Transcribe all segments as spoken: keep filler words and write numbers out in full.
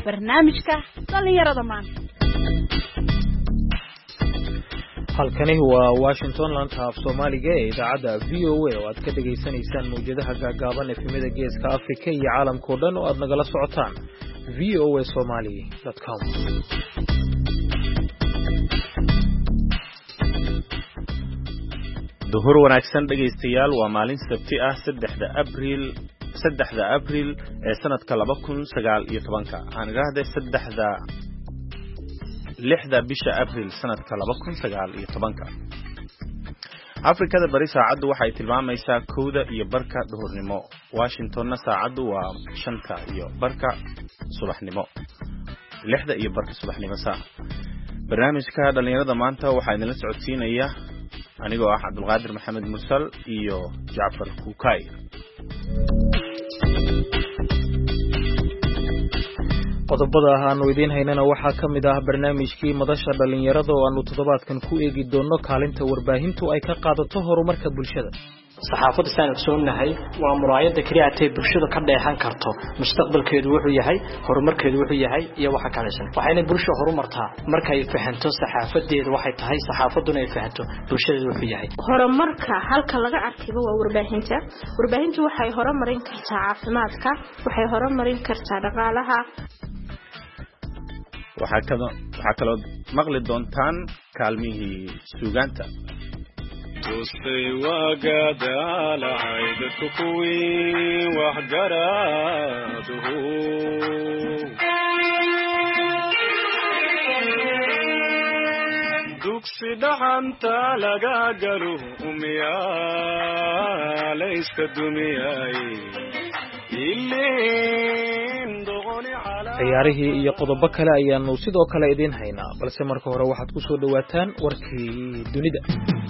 barnaamijka dhalinyarada maanta. halkani waa Washington laanta af Soomaaliga ee idaacada V O A oo aad ka dhageysanaysaan muujadaha gaagaaban ee efemada geeska Afrika iyo caalamka oo dhan oo aad nagala socotaan v o a somali dot com. duhur wanaagsan dhageystayaal waa maalin sabti ah saddexda abriil saddexda abriil ee sanadka laba kun sagaal iyo toban aan raahday saddexda lixda bisha abriil sanadka laba kun sagaal iyo toban Afrikada bari saacadu waxay tilmaamaysaa kowda iyo barka duhurnimo Washingtonna saacadu waa shanta iyo barka subaxnimo lixda iyo barka subaxnimo saa barnaamijka dhalinyarada maanta waxaa idinla socodsiinaya anigoo ah Cabdulqaadir Maxamed Mursal iyo Jaafar Kuukay. qodobada aanu idin haynana waxaa ka mid ah barnaamijkii madasha dhalinyarada oo aanu toddobaadkan ku eegi doono kaalinta warbaahintu ay ka qaadato horumarka bulshada. saxaafadda saan ogsoonahay waa muraayada kaliya ee bulshada ka dheehan karto mustaqbalkeedu wuxuu yahay horumarkeedu wuxuu yahay iyo waxa kale waxayna bulshada horumartaa markay fahanto saxaafadeedu waxay tahay saxaafaduna ay fahanto bulshada wuxuu yahay horumarka halka laga arkibo waa warbaahinta warbaahintu waxay horumarin kartaa caafimaadka waxay horumarin kartaa dhaqaalaha waxa kale waxa kale maqli doontaan kaalmihii suugaanta Dostay wagadala aydku kuwi wax garaduhu duksi dhaxanta laga galo umiyala iska dumiyay ilin doqoni ala ciyaarihii iyo qodobo kale ayaanu sidoo kale idin haynaa balse marka hore waxaad ku soo dhawaataan warkii dunida.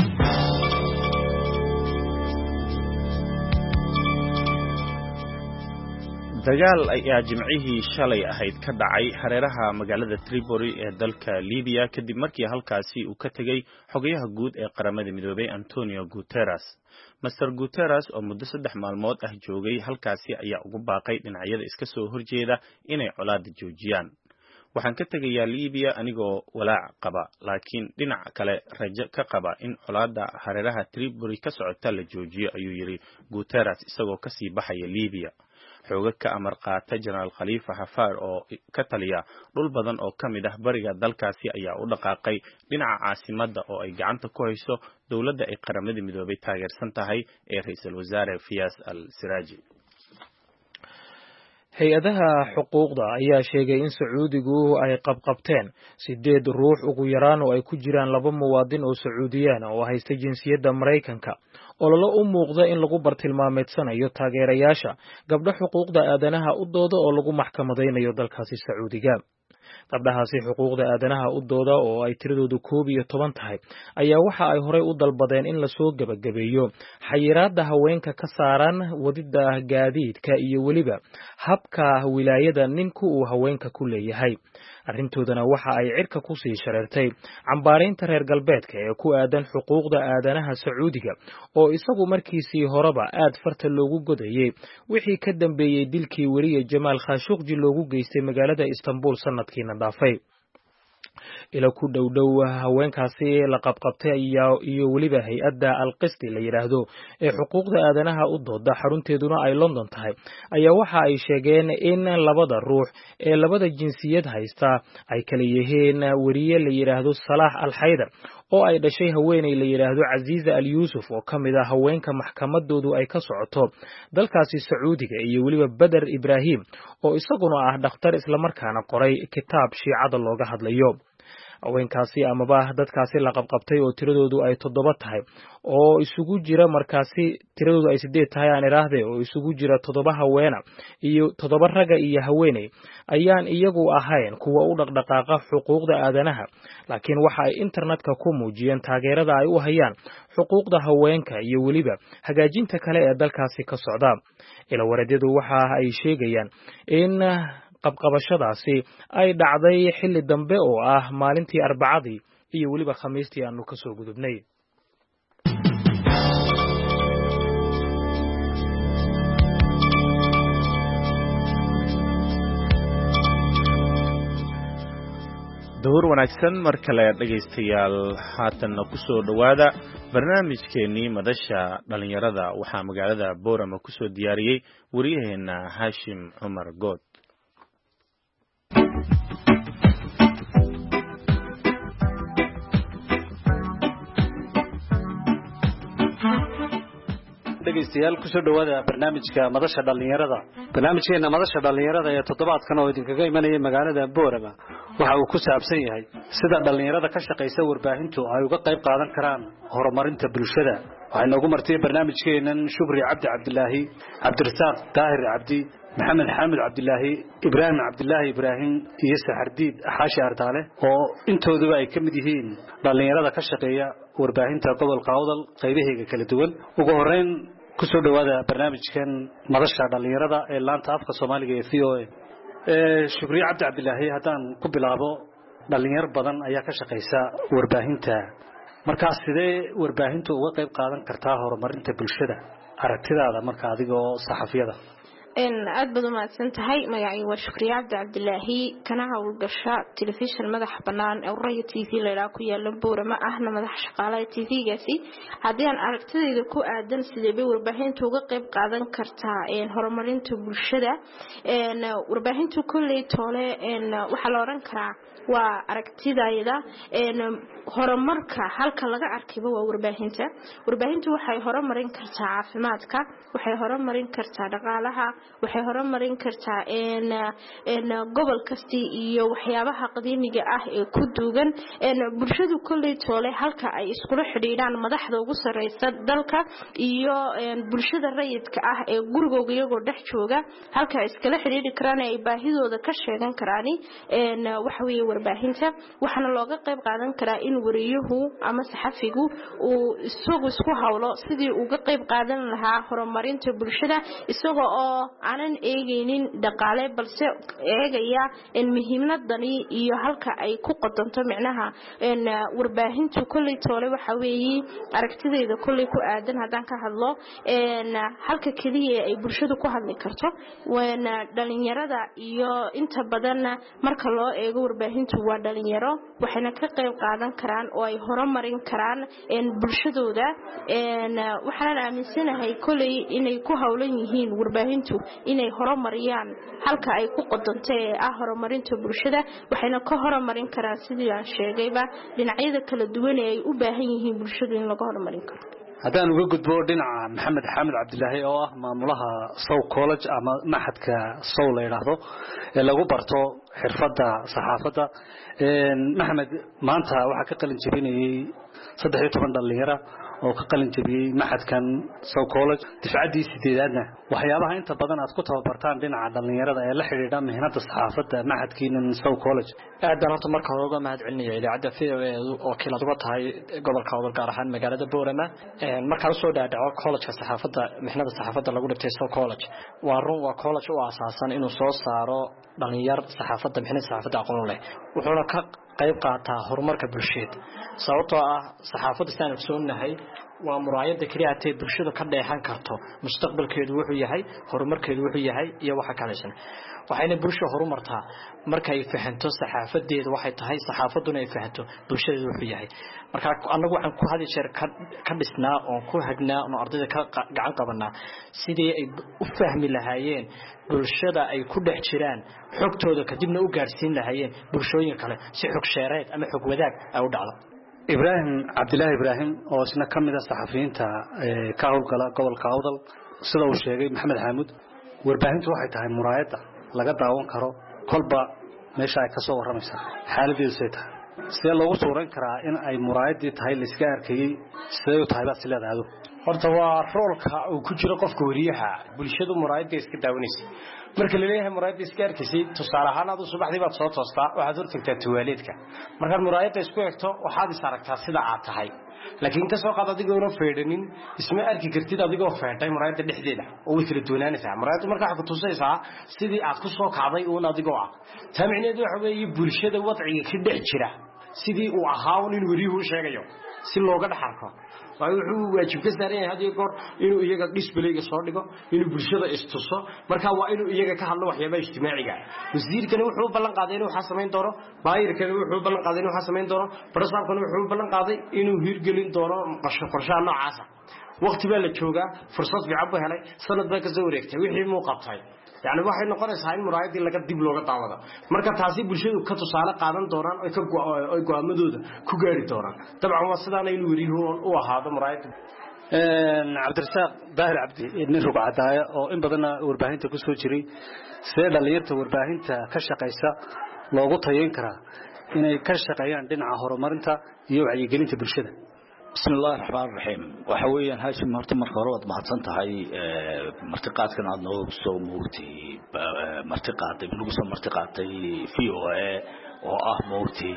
dagaal ayaa jimcihii shalay ahayd ka dhacay hareeraha magaalada Tripoli ee dalka Liibiya kadib markii halkaasi uu ka tagay xogayaha guud ee qaramada midoobay Antonio Guterres. Master Guterres oo muddo saddex maalmood ah joogay halkaasi ayaa ugu baaqay dhinacyada iska soo horjeeda inay colaadda joojiyaan. waxaan ka tagayaa Liibiya anigoo walaac qaba laakiin dhinac kale rajo ka qaba in colaadda hareeraha Tripoli ka socota la joojiyo ayuu yiri Guterres isagoo ka sii baxaya Liibiya. xooga ka amar qaata General Khalifa Haftar oo ka taliya dhul badan oo kamid ah bariga dalkaasi ayaa u dhaqaaqay dhinaca caasimadda oo ay gacanta ku hayso dawladda ay qaramada midoobay taageersan tahay ee ra'iisul wasaare Fiyas al-Siraji. hay-adaha xuquuqda ayaa sheegay in Sacuudigu ay qabqabteen sideed ruux ugu yaraan oo ay ku jiraan laba muwaadin oo Sacuudiyaan oo haysta jinsiyadda Mareykanka oo lala u muuqda in lagu bartilmaameedsanayo taageerayaasha gabdho xuquuqda aadanaha u dooda oo lagu maxkamadeynayo dalkaasi Sacuudiga. gabdhahaasi xuquuqda aadanaha u dooda oo ay tiradoodu koob iyo toban tahay ayaa waxa ay horey u dalbadeen in la soo gabagabeeyo xayiraadda haweenka ka saaran wadida gaadiidka iyo weliba habka wilaayada ninku uu haweenka ku leeyahay. arrintoodana waxa ay cirka ku sii shareertay cambaareynta reer galbeedka ee ku aadan xuquuqda aadanaha Sacuudiga oo isagu markiisii horeba aad farta loogu godayay wixii ka dambeeyay dilkii wariye Jamal Khashoggi loogu geystay magaalada Istanbul sanadkiina dhaafay. ila ku dhow dhow haweenkaasi la qabqabtay iyo weliba hay-adda al-Qisdi la yiraahdo ee xuquuqda aadanaha u dooda xarunteeduna ay London tahay ayaa waxa ay sheegeen in labada ruux ee labada jinsiyad haysta ay kala yihiin wariye la yiraahdo Salah al-Haydar oo ay dhashay haweeney la yiraahdo Aziza al-Yusuf oo kamid ah haweenka maxkamadoodu ay ka socoto dalkaasi Sacuudiga iyo weliba Badr Ibrahim oo isaguna ah dhakhtar isla markaana qoray kitaab Shiicada looga hadlayo. haweenkaasi amaba dadkaasi la qabqabtay oo tiradoodu ay toddoba tahay oo isugu jira markaasi tiradoodu ay sideed tahay aan iraahday oo isugu jira toddoba haweena iyo toddoba raga iyo haweeney ayaan iyagu ahayn kuwa u dhaqdhaqaaqa xuquuqda aadanaha laakiin waxa ay internetka ku muujiyeen taageerada ay u hayaan xuquuqda haweenka iyo weliba hagaajinta kale ee dalkaasi ka socda. ila wareedyadu waxa ay sheegayaan in qabqabashadaasi ay dhacday xilli dambe oo ah maalintii Arbacadii iyo weliba Khamiistii aanu ka soo gudubnay. duhur wanaagsan mar kale dhageystayaal haatanna ku soo dhawaada barnaamijkeenii madasha dhalinyarada waxaa magaalada Boorama ku soo diyaariyay wariyaheena Hashim Umar Good. dhegeystayaal ku soo dhawaada barnaamijka madasha dhalinyarada barnaamijkeena madasha dhalinyarada ee toddobaadkan oo idinkaga imanaya magaalada Boorama waxa uu ku saabsan yahay sida dhalinyarada ka shaqeysa warbaahintu ay uga qayb qaadan karaan horumarinta bulshada waxay noogu martay barnaamijkeenan Shukri Cabdi Cabdilaahi Cabdirasaaq Daahir Cabdi Maxamed Xamed Cabdilaahi Ibrahim Cabdilaahi Ibrahim iyo Saxardiid Xaashi Ardaale oo intooduba ay kamid yihiin dhalinyarada ka shaqeeya warbaahinta gobolka Awdal qaybaheega kala duwan ugu horeyn ku soo dhawaada barnaamijkan madasha dhalinyarada ee laanta afka Soomaaliga ee V O A ee Shukri Cabdi Cabdilaahi hadaan ku bilaabo dhalinyar badan ayaa ka shaqeysa warbaahinta marka sidee warbaahintu uga qayb qaadan kartaa horumarinta bulshada aragtidaada marka adigoo saxafiyada in aad badan ma santahay magacay waa Shukri Cabdi Cabdilaahi kana hawlgasha telefishin madax banaan ee Rayo T V la ku yaala Boorama ahna madax shaqaalaha T V-gaasi hadii aan aragtidayda ku aadan sidee bay warbaahintu uga qayb qaadan kartaa in horumarinta bulshada in warbaahintu kulli toole in waxa la oran karaa waa aragtidayda in horumarka halka laga arkiba waa warbaahinta warbaahintu waxay horumarin kartaa caafimaadka waxay horumarin kartaa dhaqaalaha waxay horumarin kartaa in in gobol kasta iyo waxyaabaha qadiimiga ah ee ku duugan in bulshadu kulli toole halka ay isku xidhiidhaan madaxda ugu sareysa dalka iyo bulshada rayidka ah ee gurigooda iyagoo dhex jooga halka iskala xidhiidhi karaan ay baahidooda ka sheegan karaan in wax weeye warbaahinta waxana looga qayb qaadan karaa in wariyuhu ama saxafigu uu isagu isku hawlo sidii uu uga qayb qaadan lahaa horumarinta bulshada isagoo oo aanan eegaynin dhaqaale balse eegaya in muhiimadani iyo halka ay ku qodanto micnaha in warbaahintu kulli toole waxa weeye aragtidayda kulli ku aadan hadaan ka hadlo in halka kaliya ay bulshadu ku hadli karto wana dhalinyarada iyo inta badan marka loo eego warbaahintu waa dhalinyaro waxayna ka qayb qaadan karaan oo ay horumarin karaan in bulshadooda in waxaan aaminsanahay kulli inay ku hawlan yihiin warbaahintu inay horumariyaan halka ay ku qodantay ah horumarinta bulshada waxayna ka horumarin karaan sidii aan sheegayba dhinacyada kala duwan ee ay u baahan yihiin bulshadu in laga horumarin karo hadaan uga gudbo dhinaca Maxamed Xamed Cabdilaahi oo ah maamulaha Sow College ama maxadka Sow la yiraahdo ee lagu barto xirfadda saxaafadda ee Maxamed maanta waxa ka qalin jabinayay saddex iyo toban dhalinyaro oo ka qalin jabiyay maxadkan Sow College difacadii sideedaadna waxyaabaha inta badan aad ku tababartaan dhinaca dhalinyarada ee la xiriira mihnada saxaafadda maxadkiina Sow College aad baan horta marka hore uga mahad celinaya idaacadda V O A oo kiilad uga tahay gobolka Awdal gaar ahaan magaalada Boorama ee marka soo dhaadhaco college-ka saxaafadda mihnada saxaafadda lagu dhigtay Sow College waa run waa college oo asaasan inuu soo saaro dhalinyar saxaafadda mihnada saxaafadda aqoon leh wuxuuna ka qayb qaataa horumarka bulshada sababtoo ah saxaafadda saan ogsoonahay waa muraayada kaliya ee bulshada ka dheehan karto mustaqbalkeedu wuxuu yahay horumarkeedu wuxuu yahay iyo waxa kaleesan waxayna bulshada horumartaa marka ay fahanto saxaafadeedu waxay tahay saxaafaduna ay fahanto bulshada wuxuu yahay marka anagu waxaan ku hadi jeer ka dhisnaa oo ku hagnaa oo ardayda ka gacan qabanaa sidii ay u fahmi lahaayeen bulshada ay ku dhex jiraan xogtooda kadibna u gaarsiin lahaayeen bulshooyin kale si xog sheereed ama xog wadaag ay u dhacdo Ibrahim Cabdilaahi Ibrahim oo isna kamid ah saxafiyiinta ee ka howlgala gobolka Awdal sida uu sheegay Maxamed Xamuud warbaahintu waxay tahay muraayada laga daawan karo kolba meesha ay ka soo waramaysaa xaaladdiisa tahay sidee loogu suuran karaa in ay muraayadii tahay la iska arkayay sidee u tahay baad sileedahay horta waa roolka uu ku jiro qofka wariyaha bulshadu muraayada iska daawanaysa marka la leeyahay muraayada iska arkaysi tusaale ahaan aad subaxdii baad soo toostaa waxaad hortagtaa tuwaaleedka marka muraayada isku eegto waxaad is aragtaa sida aad tahay laakiin ka soo qaad adigoo una feedhanin isma arki kartid adigoo feedhay muraayada dhexdeeda oo way kala duwanaanaysaa muraayada marka waxa ku tusaysaa sidii aad ku soo kacday uun adigoo ah taamicneedu waxa weeye bulshada wadciga ka dhex jira sidii uu ahaa in wariyuhu sheegayo si looga dhaxarko wuxuu waajib ka saaran yahay hadii goor inuu iyaga display-ga soo dhigo inuu bulshada istuso marka waa inuu iyaga ka hadlo waxyaabaha ijtimaaciga wasiirkana wuxuu ballan qaaday inuu waxa sameyn doono baayirkana wuxuu ballan qaaday inuu waxa sameyn doono barasabkana wuxuu ballan qaaday inuu hirgelin doono qorshaha noocaas ah waqti baa la joogaa fursad fiican buu helay sanad baa ka soo wareegtay wixii muu qabtay يعني waxay noqonaysaa in muraayadii laga dib looga daawado marka taasi bulshadu ka tusaale qaadan doonaan oo ka go'aamadooda ku gaari doonaan dabcan waa sidaan ay wariyo u ahaado muraayada een Cabdirasaaq Daahir Cabdi nin rugcadaaya oo in badan warbaahinta ku soo jiray sidee dhalinyarta warbaahinta ka shaqeysa loogu tayeyn karaa inay ka shaqeeyaan dhinaca horumarinta iyo wacyigelinta bulshada بسم الله الرحمن الرحيم وحويا هاشم مرت مركورات ما هتصنتهاي مرتقات كان عندنا سو موتي مرتقات بنقول سو مرتقات في او oo ah moogti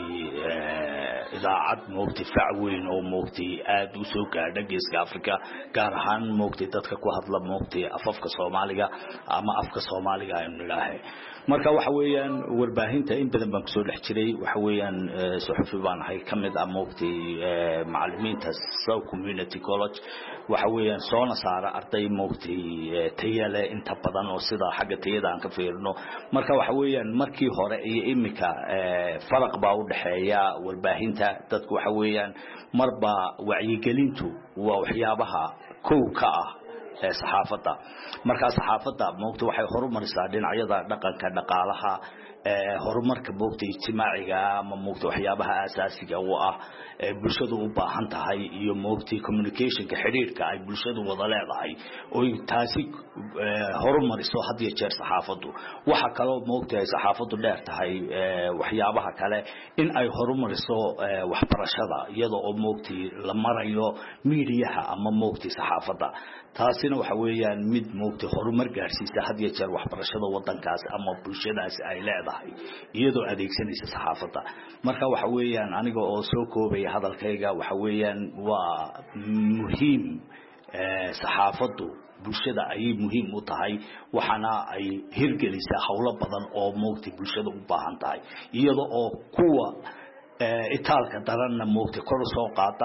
idaacad moogti facweyn oo moogti aad u soo gaadhay geeska Afrika gaar ahaan moogti dadka ku hadla moogti afafka Soomaaliga ama afka Soomaaliga ay nilaahay marka waxa weeyaan warbaahinta in badan baan soo dhex jiray waxa weeyaan suxufi baan ahay kamid ah moogti macallimiinta South Community College waxa weeyaan soo nasaara arday moogti tayale inta badan oo sida xagga tayada aan ka fiirno marka waxa weeyaan markii hore iyo imika farq baa u dhaxeeya warbaahinta dadku waxa weeyaan marba wacyigelintu waa waxyaabaha koow ka ah ee saxaafadda marka saxaafadda moogta waxay horumarisaa dhinacyada dhaqanka dhaqaalaha ee horumarka moogta ijtimaaciga ama moogta waxyaabaha asaasiga u ah ee bulshadu u baahan tahay iyo moogta communication-ka xiriirka ay bulshadu wada leedahay oo taasi horumariso had iyo jeer saxaafaddu waxa kale oo moogta ay saxaafaddu dheer tahay waxyaabaha kale in ay horumariso waxbarashada iyadoo oo moogta la marayo meediyaha ama moogta saxaafadda taasina waxa weeyaan mid moogta horumar gaarsiisa had iyo jeer waxbarashada wadankaas ama bulshadaas ay leedahay iyadoo adeegsanaysa saxaafadda marka waxa weeyaan aniga oo soo koobay hadalkayga waxa weeyaan waa muhiim saxaafaddu bulshada ay muhiim u tahay waxana ay hirgelisaa hawlo badan oo moogta bulshada u baahan tahay iyadoo oo kuwa itaalka daranna moogta kor soo qaata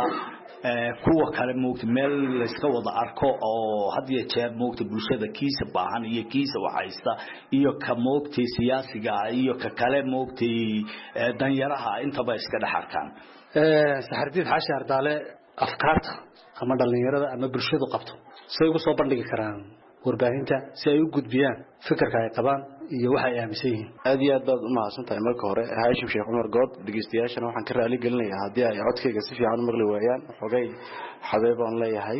kuwa kale moogta meel la iska wada arko oo had iyo jeer moogta bulshada kiisa baahan iyo kiisa waxaysta iyo ka moogta siyaasiga iyo ka kale moogta danyaraha intaba iska dhaxarkaan ee saxardiid xaashi ardaale afkaarta ama dhalinyarada ama bulshadu qabto say ugu soo bandhigi karaan warbaahinta si ay u gudbiyaan fikirka ay qabaan iyo waxa ay aaminsan yihiin aad iyo aad baad u mahadsantahay marka hore Haashim Sheekh Umar Good dhageystayaashana waxaan ka raali gelinayaa haddii ay codkayga si fiican u maqli waayaan xogay xabeeb aan leeyahay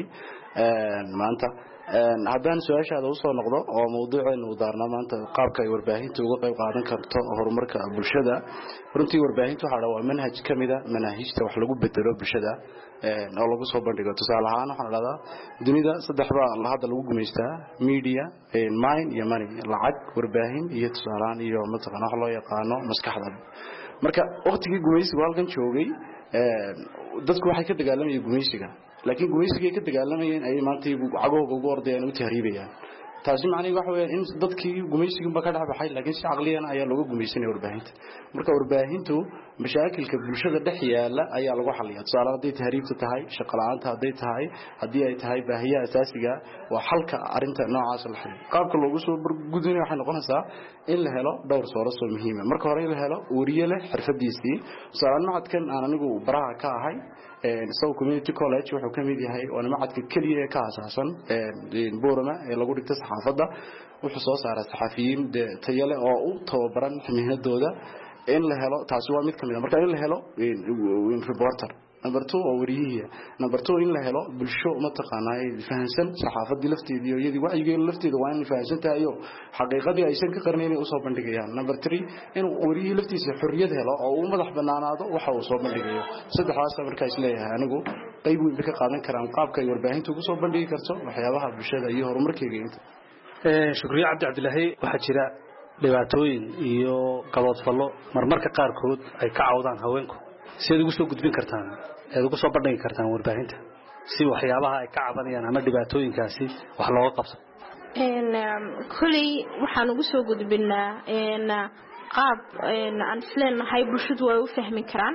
een maanta een haddaan su'aashaada u soo noqdo oo mowduuceenu u daarna maanta qaabka ay warbaahintu uga qayb qaadan karto horumarka bulshada runtii warbaahintu waxa waa manhaj kamida manhajta wax lagu bedelo bulshada ee oo lagu soo bandhigo tusaale ahaan waxa la radaa dunida saddex baa la hadda lagu gumeystaa media and mind iyo money lacag warbaahin iyo tusaale iyo mataqaan wax loo yaqaano maskaxda marka waqtigii gumeysiga halkan joogay ee dadku waxay ka dagaalamayeen gumeysiga laakiin gumeysiga ka dagaalamayeen ay maanta cagooga ugu ordayaan u tahriibayaan taasi macnaheedu waxa weeye in dadkii gumeysiga ba ka dhaxbaxay laakiin si aqliyan ayaa lagu gumeysanay warbaahinta marka warbaahintu mashaakilka bulshada dhex yaala ayaa lagu xaliyaa tusaale haday tahriibta tahay shaqo la'aanta haday tahay hadii ay tahay baahiyaha asaasiga waa xalka arinta noocaas la xiriir qaabka loogu soo gudbinayo waxay noqonaysaa in la helo dhowr sooroso muhiim ah marka hore in la helo wariye leh xirfadiisii tusaale macadkan aan anigu baraha ka ahay ee South Community College wuxuu kamid yahay oo macadka kaliya ka asaasan ee Boorama ee lagu dhigto saxaafadda wuxuu soo saaray saxafiyiin tayale oo u tababaran ximiinadooda in la helo taasi waa mid kamid ah marka in la helo in reporter number two oo wariyihiya number two in la helo bulsho ma taqaanay fahansan saxaafadii lafteedii iyo iyadii wacyiga lafteeda waa in fahansan tahay oo xaqiiqadii aysan ka qarneen u soo bandhigayaan number three in wariyihii laftiisa xorriyad helo oo uu madax banaanaado waxa uu soo bandhigayo saddexdaas markaa is leeyahay anigu qayb weyn ka qaadan karaan qaabka ay warbaahintu ugu soo bandhigi karto waxyaabaha bulshada iyo horumarkeega inta ee shukriya Cabdi Cabdilaahi waxa jira dhibaatooyin iyo gabood fallo marmarka qaar kood ay ka cawdaan haweenku sidoo ugu soo gudbin kartaan ee ugu soo bandhigi kartaan warbaahinta si waxyaabaha ay ka cabanayaan ama dhibaatooyinkaasi wax looga qabto een kulli waxaan ugu soo gudbinaa een qaab aan isleenahay bulshadu way u fahmi karaan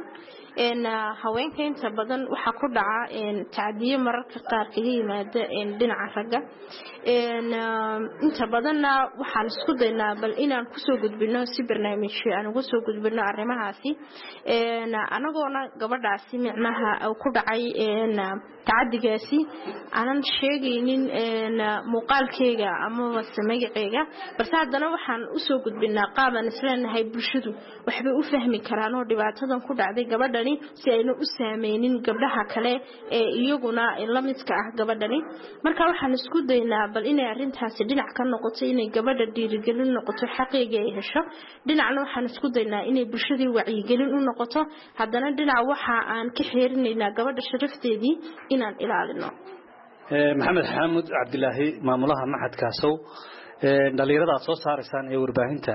een haweenka inta badan waxa ku dhaca een tacdiye mararka qaar kaga yimaada een dhinaca ragga een inta badanna waxaan isku daynaa bal inaan ku soo gudbino si barnaamijyo aan ugu soo gudbino arrimahaasi een anagoona gabadhaasi micnaha oo ku dhacay een tacadigaasi aanan sheegaynin een muuqaalkeega ama wasamageega balse haddana waxaan u soo gudbinaa qaaban isleenahay bulshadu waxbay u fahmi karaan oo dhibaatadan ku dhacday gabadhani si ayna u saameynin gabdhaha kale ee iyaguna la midka ah gabadhani marka waxaan isku daynaa bal inay arintaasi dhinac ka noqoto inay gabadha dhiirigelin noqoto xaqiiqa ay hesho dhinacna waxaan isku daynaa inay bulshadii wacyigelin u noqoto haddana dhinac waxa aan ka xeerinaynaa gabadha sharafteedii inaan ilaalino maxamed xaamud cabdilaahi maamulaha maxadkaasow dhalinyarada aad soo saaraysaan ee warbaahinta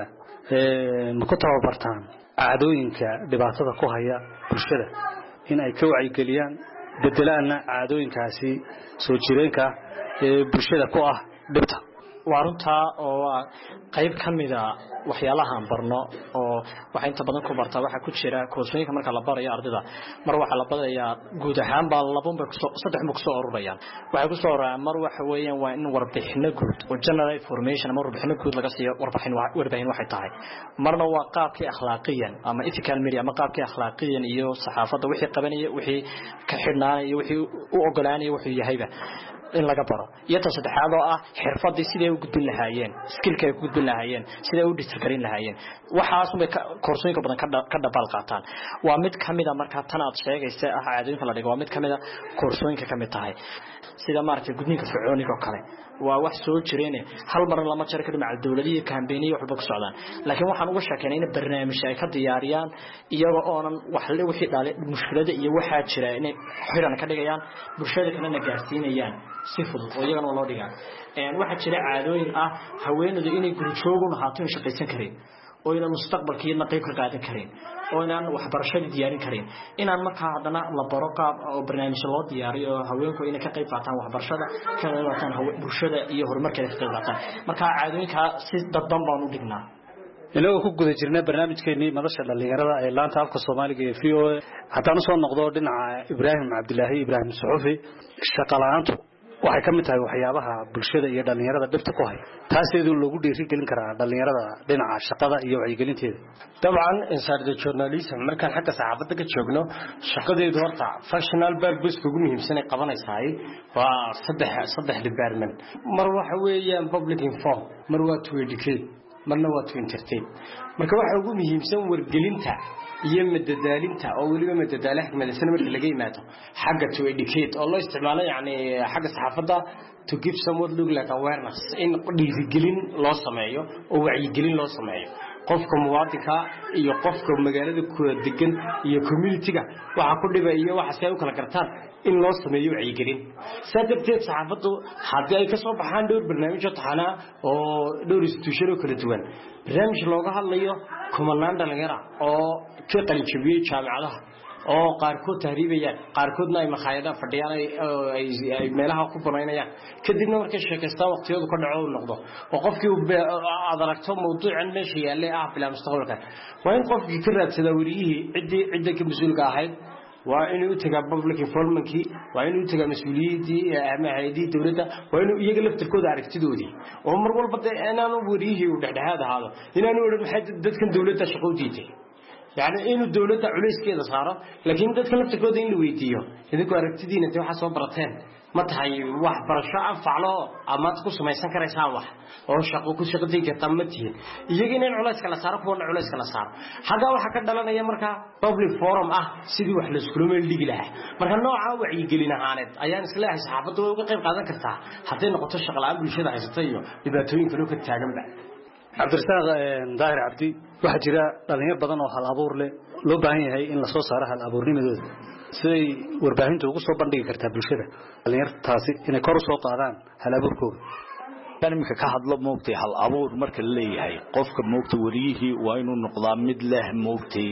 ma ku tababartaan caadooyinka dhibaatada ku haya bulshada in ay ka wacyigeliyaan bedelaana caadooyinkaasi soo jireenka ee bulshada ku ah dhibta waa runtaa oo qayb ka mida waxyaalaha aan barno oo waxa inta badan ku bartaa waxa ku jira koorsooyinka marka la barayo ardayda mar waxa la barayaa guud ahaan baa laba ba ku soo saddex ba ku soo ururayaan waxa ku soo ururayaan mar waxa weeyaan waa in warbixino guud oo general information ama warbixino guud laga siiyo warbixin warbixin waxay tahay marna waa qaabkii akhlaaqiyan ama ethical media ama qaabkii akhlaaqiyan iyo saxaafadda wixii qabanaya wixii ka xidhnaanaya wixii u ogolaanaya wixii yahayba in laga baro iyo ta saddexaad oo ah xirfadii sidee u gudbin lahaayeen skillka ay ku gudbin lahaayeen sidee u dhiirgelin lahaayeen waxaas bay koorsooyinka badan ka dhabaal qaataan waa mid kamid ah marka tan aad sheegaysa ah caadooyinka la dhigo waa mid kamid ah koorsooyinka kamid tahay sida maartay gudniinka fircooniga oo kale waa wax soo jireen hal mar lama jaro kadib macal dawladii campaign iyo waxba ku socdaan laakiin waxaan uga sheekeynay in barnaamij ay ka diyaariyaan iyaga oonan wax la wixii dhalay mushkilada iyo waxa jira inay xiran ka dhigayaan bulshada kana gaarsiinayaan si fudud oo iyagana loo dhigaa een waxa jira caadooyin ah haweenadu inay gurjoogu lahaato shaqaysan kareen oo inaan mustaqbalkiina qayb ka qaadan kareen oo inaan waxbarashada diyaarin kareen inaan markaa hadana la baro qaab oo barnaamij loo diyaariyo haweenku inay ka qayb qaataan waxbarashada ka qayb qaataan bulshada iyo horumarkeeda ka qayb qaataan marka caadooyinka si dadban baan u dhignaa inagoo ku guda jirnay barnaamijkeennii madasha dhalinyarada ee laanta afka soomaaliga ee v o a haddaan usoo noqdo dhinaca ibraahim cabdilaahi ibraahim suxufi shaqalaantu waxay ka mid tahay waxyaabaha bulshada iyo dhalinyarada dhibta ku hay taaseedu lagu dhiirigelin karaa dhalinyarada dhinaca shaqada iyo wacyigelinteeda dabcan inside the journalism markaan xagga saxaafadda ka joogno shaqadeedu horta functional purpose ugu muhiimsan ay qabanaysaa waa saddex saddex department mar waxa weeyaan public inform mar waa to educate marna waa to entertain marka waxa ugu muhiimsan wargelinta iyo madadaalinta oo waliba madadaalaha madasana markii laga yimaado xagga to educate oo loo isticmaalo yaani xagga saxaafadda to give somewhat look like awareness in dhiirigelin loo sameeyo oo wacyigelin loo sameeyo qofka muwaadinka iyo qofka magaalada ku degan iyo community-ga waxa ku dhibay iyo waxa ay u kala gartaan in loo sameeyo wacyigelin saddeed saxaafaddu hadii ay ka soo baxaan dhowr barnaamijyo taxana oo dhowr institution oo kala duwan barnaamij looga hadlayo kumanaan dhalinyaro oo ka qalin jabiyay jaamacadaha oo qaarkood tahriibayaan qaarkoodna ay makhaayadaha fadhiyaan ay ay meelaha ku banaynayaan kadibna markay sheekaystaan waqtiyadu ka dhaco noqdo oo qofkii aad aragto mawduucan meesha yaallay ah bila mustaqbalka waa in qofkii ka raadsada wariyihii cidii cidda ka mas'uulka ahayd waa inuu u tagaa public informantki waa inuu u tagaa mas'uuliyadii ama hay'adii dawladda waa inuu iyaga laftirkooda aragtidoodii oo mar walba inaanu wariyihii u dhexdhexaad ahaado inaanu oran maxay dadkan dawladda shaqo u diiday يعني إنه الدولة عليس كذا صارة لكن ده كلام تكود إنه ويديو إذا كوا ركتدين أنت واحد صوب برتين ما تهي واحد برشاء فعله أما تقص ما يسكر يساوح أو شقو كل شقتي كتمتين يجي نين عليس كلا صار كون عليس كلا صار هذا واحد كده لنا يمركا public forum أه سيدي واحد لسكلهم اللي جلها مركا نوع عاوي يجلينا عاند أيان سلاح صحابته وقيم قادة كرتا حتى نقطة الشغلة قبل شيء عايزتيه يبقى توين كلو كتاجم بعد عبد الرزاق داهر عبدي waxa jira dhalinyaro badan oo hal abuur leh loo baahan yahay in la soo saaro hal abuurnimadooda siday warbaahintu ugu soo bandhigi kartaa bulshada dhalinyartaasi inay kor u soo qaadaan hal abuurkooda barnaamijka ka hadlo moogtay hal abuur marka la leeyahay qofka moogtay wariyihii waa inuu noqdaa mid leh moogtay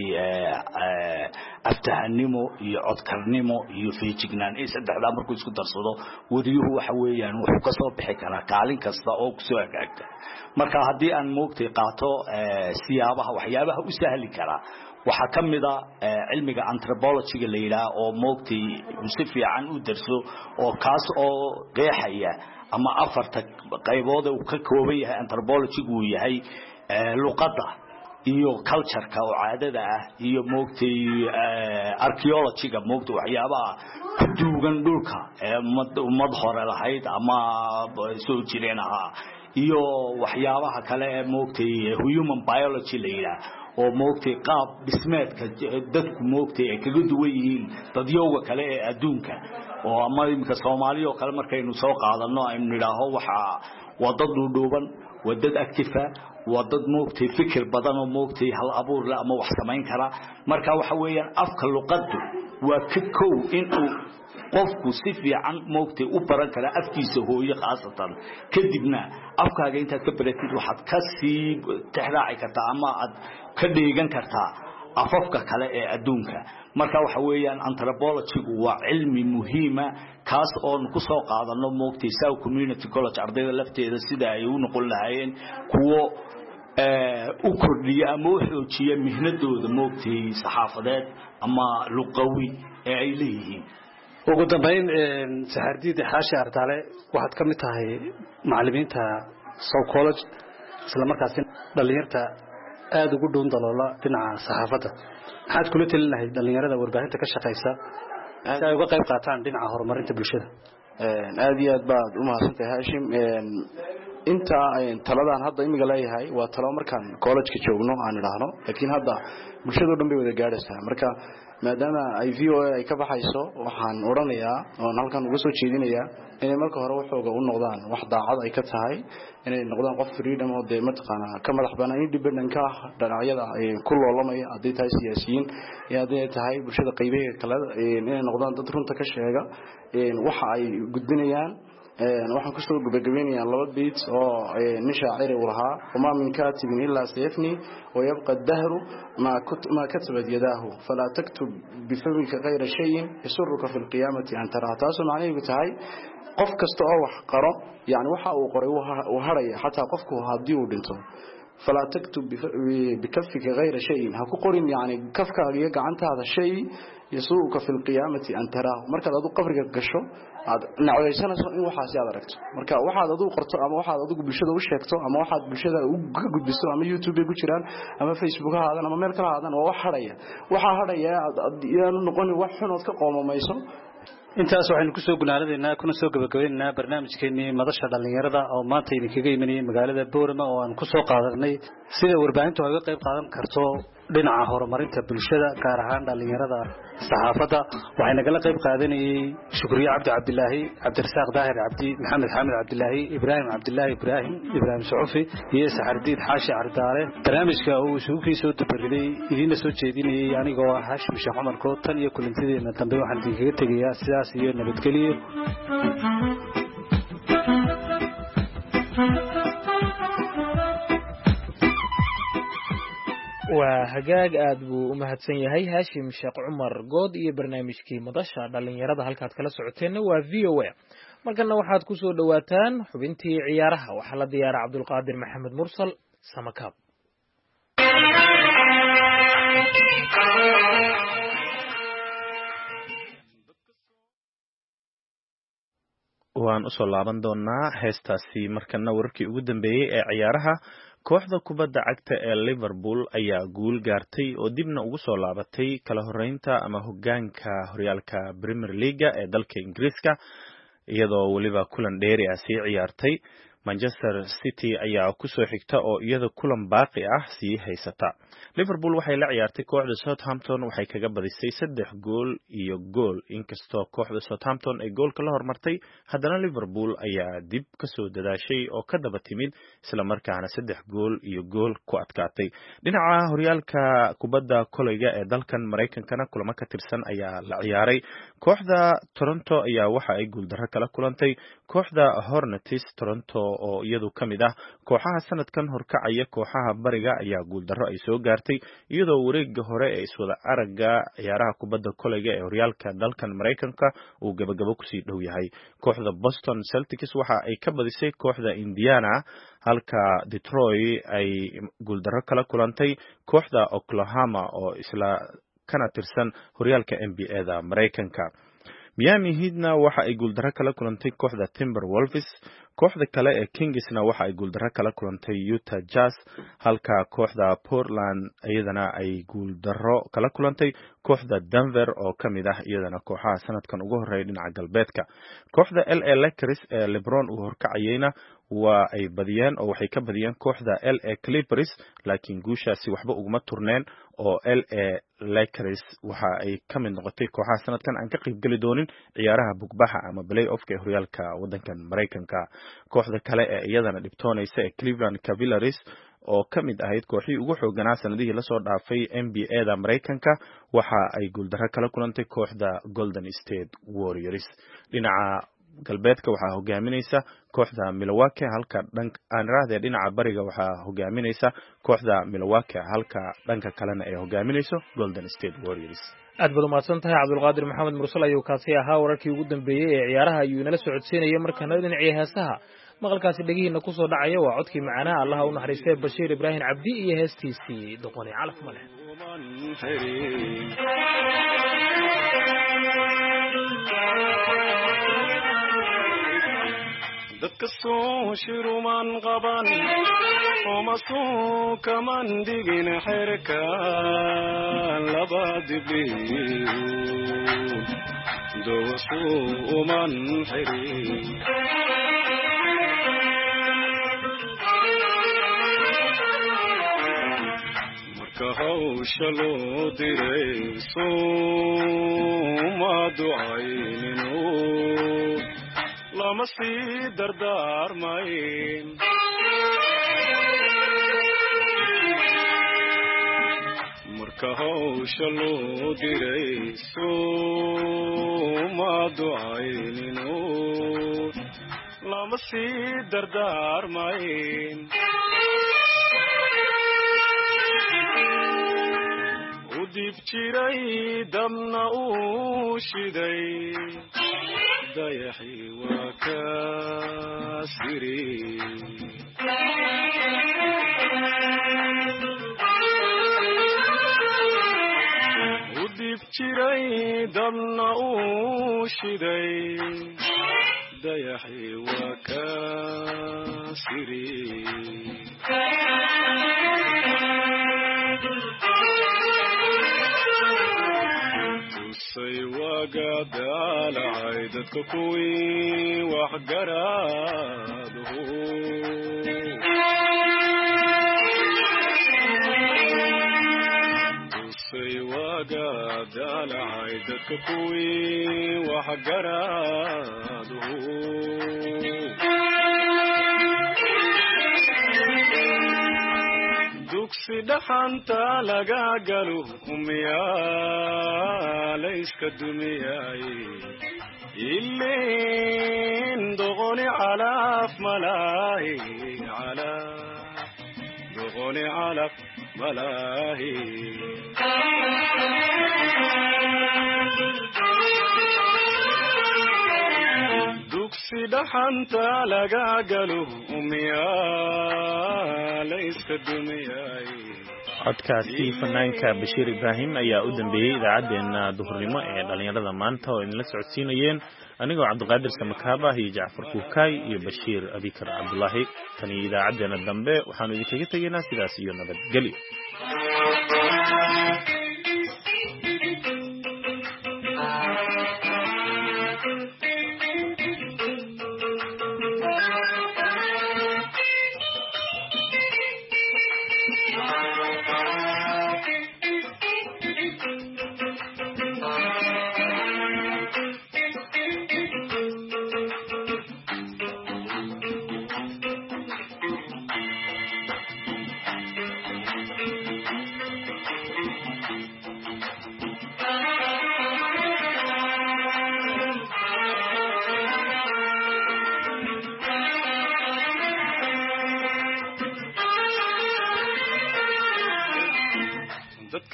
aftahanimo iyo codkarnimo iyo feejignaan ee saddexda markuu isku darsado wariyuhu waxa weeyaan wuxuu ka soo bixi karaa kaalin kasta oo ku soo hagaagta marka hadii aan moogtay qaato siyaabaha waxyaabaha u sahli kara waxa kamida cilmiga anthropology la yiraahdo oo moogtay si fiican u darso oo kaas oo qeexaya ama afarta qaybood uu ka kooban yahay anthropology uu yahay luqadda iyo culture-ka oo caadada ah iyo moogtay archaeology-ga moogtay waxyaabaha ku duugan dhulka ee ummad hore lahayd ama soo jireen ahaa iyo waxyaabaha kale ee moogtay human biology la yiraahdo oo moogtay qaab dhismeedka dadku moogtay ay kaga duwan yihiin dadyowga kale ee adduunka oo ama imka Soomaaliya oo kale markaynu soo qaadano aynu nidaaho waxa wadad dhuuban wadad active wadad moogtay fikir badan oo moogtay hal abuur la ama wax samayn kara marka waxa weeyaan afka luqaddu waa ka koow in uu qofku si fiican moogtay u baran kara afkiisa hooyo khaasatan kadibna afkaaga inta ka baratid waxaad ka sii tixraaci kartaa ama aad ka dheegan kartaa afafka kale ee adduunka marka waxa weeyaan anthropology waa cilmi muhiima kaas oo ku soo qaadano moogtay South Community College ardayda lafteeda sida ay u noqon lahaayeen kuwo ee u kordhiya ama u xoojiya mihnadooda moogtay saxaafadeed ama luqawi ee ay leeyihiin ugu dambeyn saxardiid xaashi ardaale waxaad ka mid tahay macallimiinta South College isla markaasina dhalinyarta aad ugu dhown daloola dhinaca saxaafadda maxaad kula talin lahayd dhalinyarada warbaahinta ka shaqeysa si ay uga qayb qaataan dhinaca horumarinta bulshada aad iyo aad baad u mahadsantahay Hashim inta taladan hadda imiga leeyahay waa talo markaan college-ka joogno aan idhaahno laakiin hadda bulshada dhan bay wada gaaraysaa marka maadaama ay V O A ay ka baxayso waxaan oranayaa oo halkan uga soo jeedinayaa inay marka hore waxooga u noqdaan wax daacad ay ka tahay inay noqdaan qof freedom oo de matqana ka madax banaan independent ka dhinacyada ay ku loolamaya haday tahay siyaasiyiin iyo haday tahay bulshada qaybaha kale inay noqdaan dad runta ka sheega waxa ay gudbinayaan waxaan ku soo gabagabeynayaa laba beet oo nin shaacir u lahaa uma min katibin illa sayfni wa yabqa ad-dahru ma ma katabat yadahu fala taktub bi famika ghayra shay'in yasurruka fi al-qiyamati an tara taasu macnaheedu tahay qof kasta oo wax qaro yaani waxa uu qoray uu haraya hatta qofku hadii uu dhinto fala taktub bi kaffika ghayra shay'in ha ku qorin yaani kafkaaga iyo gacantaada shay yasuuka fi al-qiyamati an tara marka aad qabriga gasho aad nacaysanayso in waxaas aad aragto marka waxaad adu qorto ama waxaad adu bulshada u sheegto ama waxaad bulshada u gudbiso ama YouTube ay ku jiraan ama Facebook ha aadan ama meel kale aadan waa wax haraya waxa haraya aad noqon wax xun oo ka qoomamayso intaas waxaynu ku soo gunaanadeynaa kuna soo gabagabeynaa barnaamijkeennii madasha dhalinyarada oo maanta idinkaga imanayay magaalada Boorama oo aan ku soo qaadanay sida warbaahintu ay uga qayb qaadan karto dhinaca horumarinta bulshada gaar ahaan dhalinyarada saxaafadda waxay nagala qayb qaadanayay Shukriye Cabdi Cabdilaahi Cabdirasaaq Daahir Cabdi Maxamed Xamed Cabdilaahi Ibraahim Cabdilaahi Ibraahim Ibraahim Suufi iyo Saxardiid Xaashi Ardaale barnaamijka uu isugu soo dabariday idina soo jeedinayay anigoo ah Hashim Sheekh Umar Kootan iyo kulantideena dambe waxaan idinkaga tegayaa sidaas iyo nabadgelyo waa hagaag aad buu u mahadsan yahay Hashim Sheekh Umar Good iyo barnaamijkii madasha dhalinyarada halkaad kala socoteen waa V O A markana waxaad ku soo dhawaataan xubintii ciyaaraha waxa la diyaaray Cabdulqaadir Maxamed Mursal Samakaab waan usoo laaban doonaa heestaasi markana wararkii ugu dambeeyay ee ciyaaraha kooxda kubadda cagta ee Liverpool ayaa guul gaartay oo dibna ugu soo laabatay kala horeynta ama hogaanka horyaalka Premier League ee dalka Ingiriiska iyadoo waliba kulan dheeri ah sii ciyaartay Manchester City ayaa ku soo xigta oo iyada kulan baaqi ah sii haysata Liverpool waxay la ciyaartay kooxda Southampton waxay kaga badisay saddex gool iyo gool inkastoo kooxda Southampton ay goolka la hormartay haddana Liverpool ayaa dib ka soo dadaashay oo ka daba timid isla markaana saddex gool iyo gool ku adkaatay dhinaca horyaalka kubadda kolayga ee dalkan Mareykankana kulamo ka tirsan ayaa la ciyaaray kooxda Toronto ayaa waxa ay guuldarro kala kulantay kooxda Hornets. Toronto oo iyadu ka mid ah kooxaha sanadkan horkacaya kooxaha bariga ayaa guuldarro ay soo gaartay iyadoo wareegga hore ee iswada aragga ciyaaraha kubadda koleyga ee horyaalka dalkan Mareykanka uu gabagabo kusii dhow yahay. kooxda Boston Celtics waxa ay ka badisay kooxda Indiana halka Detroit ay guuldarro kala kulantay kooxda Oklahoma oo isla kana tirsan horyaalka N B A da Mareykanka. Miami Heatna waxa ay guuldarro kala kulantay kooxda Timberwolves. kooxda kale ee Kingsna waxa ay guuldarro kala kulantay Utah Jazz halka kooxda Portland iyadana ay guuldarro kala kulantay kooxda Denver oo kamid ah iyadana kooxaha sanadkan ugu horeeya dhinaca galbeedka. kooxda L A Lakers ee LeBron uu horkacayayna waa ay badiyeen oo waxay ka badiyeen kooxda L A Clippers laakiin guushaasi waxba uguma turneen oo L A Lakers waxa ay ka mid noqotay kooxaha sanadkan aan ka qayb gali doonin ciyaaraha bugbaxa ama play-offka ee horyaalka wadankan Mareykanka. kooxda kale ee iyadana dhibtoonaysa ee Cleveland Cavaliers oo ka mid ahayd kooxii ugu xooganaa sanadihii lasoo dhaafay N B A da Mareykanka waxa ay guuldarro kala kulantay kooxda Golden State Warriors. dhinaca galbeedka waxaa hogaaminaysa kooxda Milwaukee halka dhanka aan raahday dhinaca bariga waxaa hogaaminaysa kooxda Milwaukee halka dhanka kalena ay hogaaminayso Golden State Warriors. aad baad umahadsan tahay cabdulqaadir maxamed mursal ayuu kaasi ahaa wararkii ugu dambeeyey ee ciyaaraha ayuu inala socodsiinayay markana dhinacii heesaha maqalkaasi dhegihiina kusoo dhacaya waa codkii macaanaha allaha u naxariistay Bashiir Ibraahim Cabdi iyo heestiisii doqoni calaf male. dadka soo shiruman qaban oma soo kaman digin xerka laba dibiyo doosu uman xiri marka hawsha loo diray sooma ducaynino lama sii dardaarmayn marka hawsha loo diray sooma ducaynino lama sii dardaarmayn u dib jiray dabna uu shiday dayaxi waa kaasiri u dib jiray dabna uu shiday dayaxi waa kaasiri say wagadaalacay dadka kuwii waxgaraadhu say wagadaalacay dadka kuwii waxgaraadhu dugsi dhaxanta laga galo umiyaa layska dumiyay ilin doqoni calaf malaahi calaf doqoni calaf malaahi dugsi dhaxanta laga galo umiyaa layska dumiyay. codkaasi fanaanka Bashiir Ibraahim ayaa u dambeeyay idaacadeena duhurnimo ee dhalinyarada maanta oo idinla socodsiinayeen anigoo Cabdiqaadir Samakaaba iyo Jaafar Kuukay iyo Bashiir Abikar Cabdullaahi. tani idaacadeena dambe waxaanu idinkaga tegaynaa sidaas iyo nabadgelyo.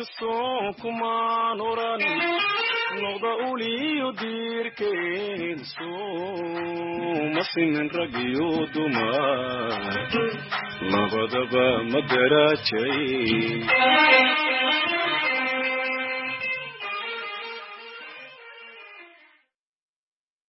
soo kumaan oran noqda uliyo diirkeen soo masimin rag iyo dumar labadaba ma garaajay